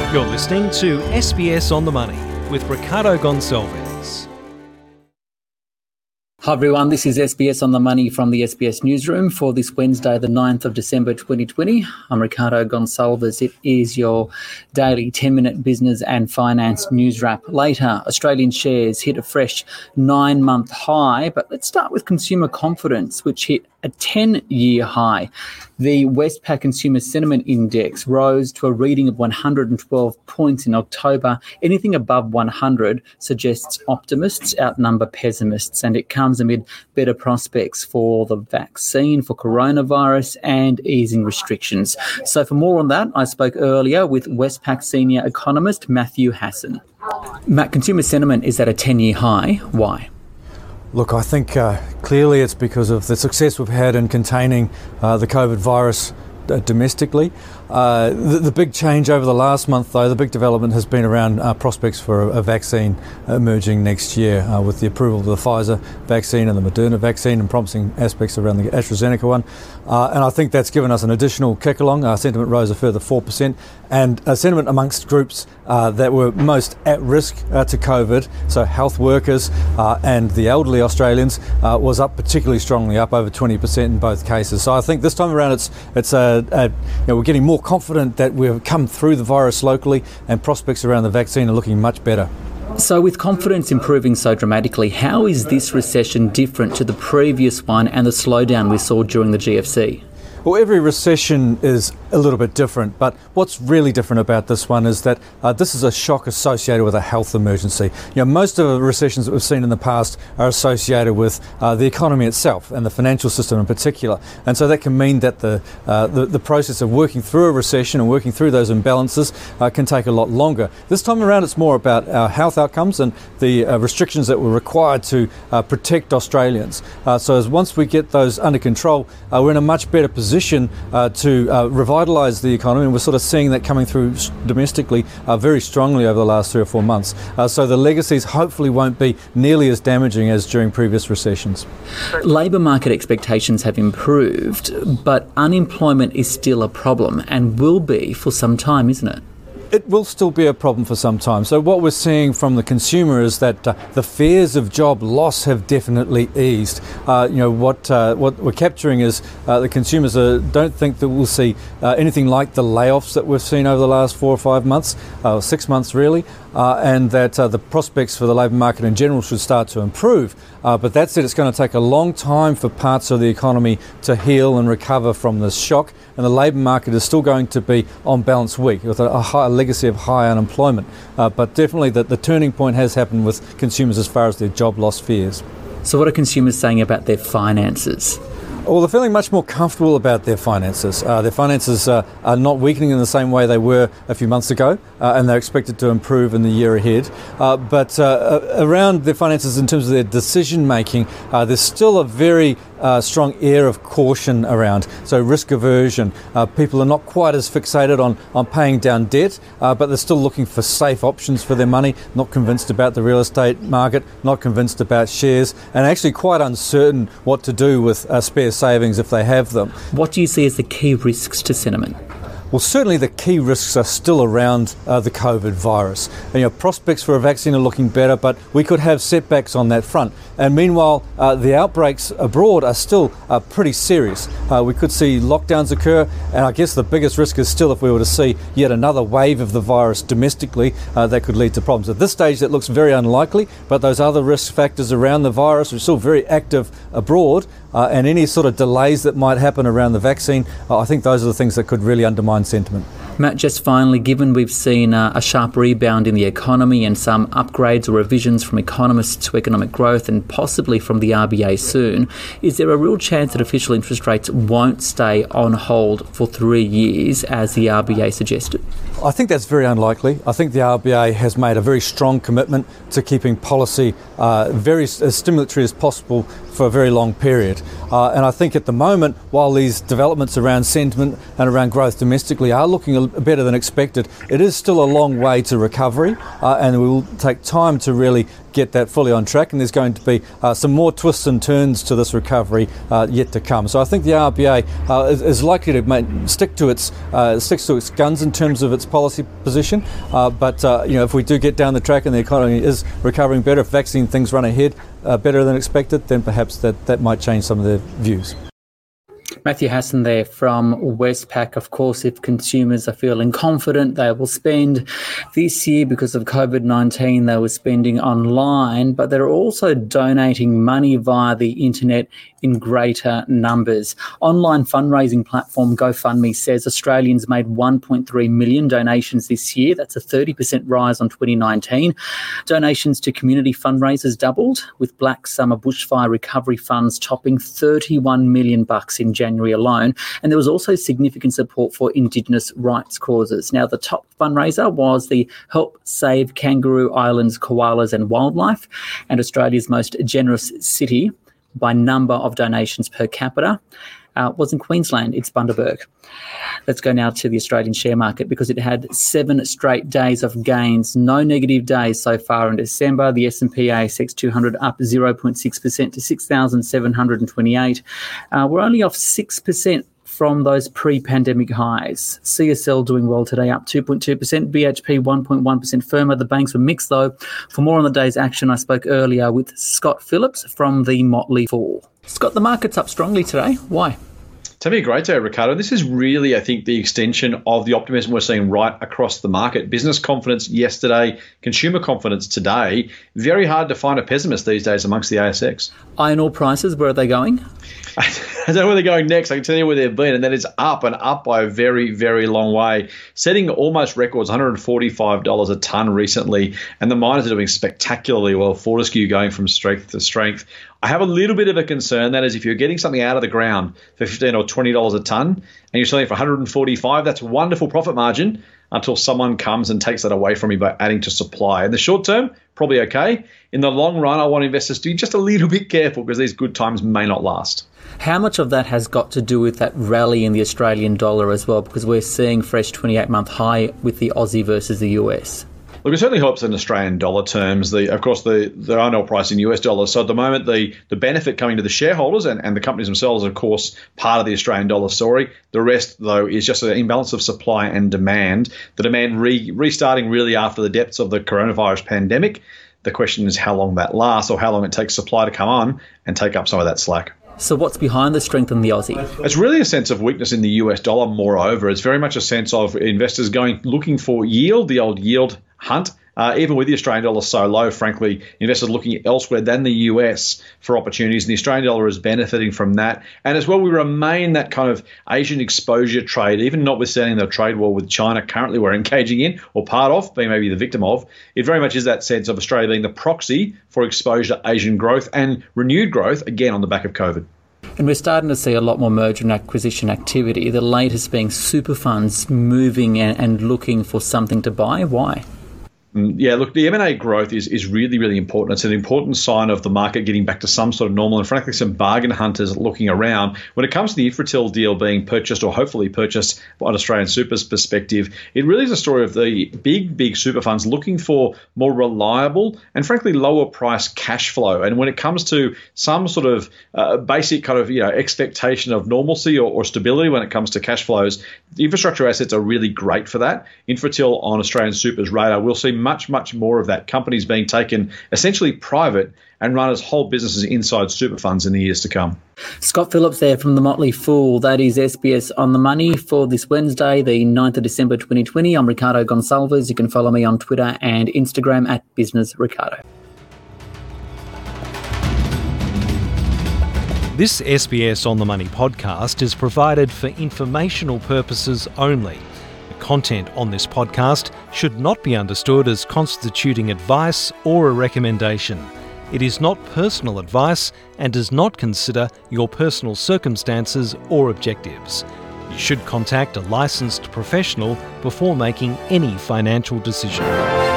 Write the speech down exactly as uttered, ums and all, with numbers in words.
You're listening to S B S On The Money with Ricardo Gonçalves. Hi everyone, this is S B S On The Money from the S B S Newsroom for this Wednesday, the ninth of December twenty twenty. I'm Ricardo Gonçalves. It is your daily ten-minute business and finance news wrap. Later, Australian shares hit a fresh nine-month high, but let's start with consumer confidence, which hit a ten-year high. The Westpac Consumer Sentiment Index rose to a reading of one hundred twelve points in October. Anything above one hundred suggests optimists outnumber pessimists, and it comes amid better prospects for the vaccine, for coronavirus, and easing restrictions. So for more on that, I spoke earlier with Westpac senior economist Matthew Hassan. Matt, consumer sentiment is at a ten-year high. Why? Look, I think uh, clearly it's because of the success we've had in containing uh, the COVID virus uh, domestically. Uh, the, the big change over the last month, though, the big development has been around uh, prospects for a, a vaccine emerging next year uh, with the approval of the Pfizer vaccine and the Moderna vaccine and promising aspects around the AstraZeneca one. Uh, and I think that's given us an additional kick along. Our sentiment rose a further four percent. And uh, sentiment amongst groups uh, that were most at risk uh, to COVID, so health workers uh, and the elderly Australians, uh, was up particularly strongly, up over twenty percent in both cases. So I think this time around it's it's a, a you know, we're getting more confident that we've come through the virus locally, and prospects around the vaccine are looking much better. So with confidence improving so dramatically, how is this recession different to the previous one and the slowdown we saw during the G F C? Well, every recession is a little bit different, but what's really different about this one is that uh, this is a shock associated with a health emergency. You know, most of the recessions that we've seen in the past are associated with uh, the economy itself and the financial system in particular, and so that can mean that the uh, the, the process of working through a recession and working through those imbalances uh, can take a lot longer. This time around, it's more about our health outcomes and the uh, restrictions that were required to uh, protect Australians. Uh, so as once we get those under control, uh, we're in a much better position Uh, to uh, revitalise the economy, and we're sort of seeing that coming through domestically uh, very strongly over the last three or four months. Uh, so the legacies hopefully won't be nearly as damaging as during previous recessions. Labour market expectations have improved, but unemployment is still a problem and will be for some time, isn't it? It will still be a problem for some time. So what we're seeing from the consumer is that uh, the fears of job loss have definitely eased. Uh, you know, what uh, what we're capturing is uh, the consumers uh, don't think that we'll see uh, anything like the layoffs that we've seen over the last four or five months, uh, six months really, uh, and that uh, the prospects for the labour market in general should start to improve. Uh, but that said, it's going to take a long time for parts of the economy to heal and recover from this shock, and the labour market is still going to be on balance weak with a, a high legacy of high unemployment. Uh, but definitely the, the turning point has happened with consumers as far as their job loss fears. So what are consumers saying about their finances? Well, they're feeling much more comfortable about their finances. Uh, their finances uh, are not weakening in the same way they were a few months ago, uh, and they're expected to improve in the year ahead. Uh, but uh, around their finances in terms of their decision making, uh, there's still a very uh, strong air of caution around. So risk aversion. Uh, people are not quite as fixated on, on paying down debt, uh, but they're still looking for safe options for their money, not convinced about the real estate market, not convinced about shares, and actually quite uncertain what to do with uh, spare savings if they have them. What do you see as the key risks to sentiment? Well, certainly the key risks are still around uh, the COVID virus. And, you know, prospects for a vaccine are looking better, but we could have setbacks on that front. And meanwhile, uh, the outbreaks abroad are still uh, pretty serious. Uh, we could see lockdowns occur, and I guess the biggest risk is still if we were to see yet another wave of the virus domestically, uh, that could lead to problems. At this stage, that looks very unlikely, but those other risk factors around the virus are still very active abroad, uh, and any sort of delays that might happen around the vaccine, uh, I think those are the things that could really undermine sentiment. Matt, just finally, given we've seen uh, a sharp rebound in the economy and some upgrades or revisions from economists to economic growth and possibly from the R B A soon, is there a real chance that official interest rates won't stay on hold for three years as the R B A suggested? I think that's very unlikely. I think the R B A has made a very strong commitment to keeping policy uh, very as stimulatory as possible for a very long period. Uh, and I think at the moment, while these developments around sentiment and around growth domestically are looking a better than expected. It is still a long way to recovery, uh, and it will take time to really get that fully on track, and there's going to be uh, some more twists and turns to this recovery uh, yet to come. So I think the R B A uh, is, is likely to make, stick to its uh, sticks to its guns in terms of its policy position. Uh, but uh, you know, if we do get down the track and the economy is recovering better, if vaccine things run ahead uh, better than expected, then perhaps that, that might change some of their views. Matthew Hassan there from Westpac. Of course, if consumers are feeling confident, they will spend this year because of COVID nineteen. They were spending online, but they're also donating money via the internet in greater numbers. Online fundraising platform GoFundMe says Australians made one point three million donations this year. That's a thirty percent rise on twenty nineteen. Donations to community fundraisers doubled, with Black Summer Bushfire Recovery Funds topping thirty-one million bucks in January alone. And there was also significant support for Indigenous rights causes. Now, the top fundraiser was the Help Save Kangaroo Islands, Koalas and Wildlife, and Australia's most generous city by number of donations per capita uh, was in Queensland. It's Bundaberg. Let's go now to the Australian share market because it had seven straight days of gains, no negative days so far in December. The S and P A S X two hundred up zero point six percent to six thousand seven hundred twenty-eight. Uh, we're only off six percent from those pre-pandemic highs. C S L doing well today, up two point two percent. B H P one point one percent firmer. The banks were mixed though. For more on the day's action, I spoke earlier with Scott Phillips from the Motley Fool. Scott, the market's up strongly today. Why? It's having a great day, Ricardo. This is really, I think, the extension of the optimism we're seeing right across the market. Business confidence yesterday, consumer confidence today. Very hard to find a pessimist these days amongst the A S X. Iron ore prices, where are they going? I don't know where they're going next. I can tell you where they've been, and that is up and up by a very, very long way, setting almost records, one hundred forty-five dollars a tonne recently, and the miners are doing spectacularly well. Fortescue going from strength to strength. I have a little bit of a concern, that is if you're getting something out of the ground for fifteen dollars or twenty dollars a tonne and you're selling it for one hundred forty-five dollars, that's wonderful profit margin until someone comes and takes that away from you by adding to supply. In the short term, probably okay. In the long run, I want investors to be just a little bit careful because these good times may not last. How much of that has got to do with that rally in the Australian dollar as well? Because we're seeing fresh twenty-eight month high with the Aussie versus the U S. Look, it certainly helps in Australian dollar terms. The, of course, the, the iron ore price in U S dollars. So at the moment, the, the benefit coming to the shareholders and, and the companies themselves, of course, part of the Australian dollar story. The rest, though, is just an imbalance of supply and demand. The demand re, restarting really after the depths of the coronavirus pandemic. The question is how long that lasts or how long it takes supply to come on and take up some of that slack. So what's behind the strength in the Aussie? It's really a sense of weakness in the U S dollar, moreover. It's very much a sense of investors going looking for yield, the old yield hunt. Uh, even with the Australian dollar so low, frankly, investors looking elsewhere than the U S for opportunities, and the Australian dollar is benefiting from that. And as well, we remain that kind of Asian exposure trade, even notwithstanding the trade war with China currently we're engaging in, or part of, being maybe the victim of. It very much is that sense of Australia being the proxy for exposure to Asian growth and renewed growth, again, on the back of COVID. And we're starting to see a lot more merger and acquisition activity, the latest being super funds moving and, and looking for something to buy. Why? Yeah, look, the M and A growth is, is really, really important. It's an important sign of the market getting back to some sort of normal and, frankly, some bargain hunters looking around. When it comes to the Infratil deal being purchased or hopefully purchased on Australian Super's perspective, it really is a story of the big, big super funds looking for more reliable and, frankly, lower price cash flow. And when it comes to some sort of uh, basic kind of, you know, expectation of normalcy or, or stability when it comes to cash flows, the infrastructure assets are really great for that. Infratil on Australian Super's radar, we'll see much, much more of that. Companies being taken essentially private and run as whole businesses inside super funds in the years to come. Scott Phillips there from the Motley Fool. That is S B S On The Money for this Wednesday, the ninth of December twenty twenty. I'm Ricardo Gonsalves. You can follow me on Twitter and Instagram at Business Ricardo. This S B S On The Money podcast is provided for informational purposes only. Content on this podcast should not be understood as constituting advice or a recommendation. It is not personal advice and does not consider your personal circumstances or objectives. You should contact a licensed professional before making any financial decision.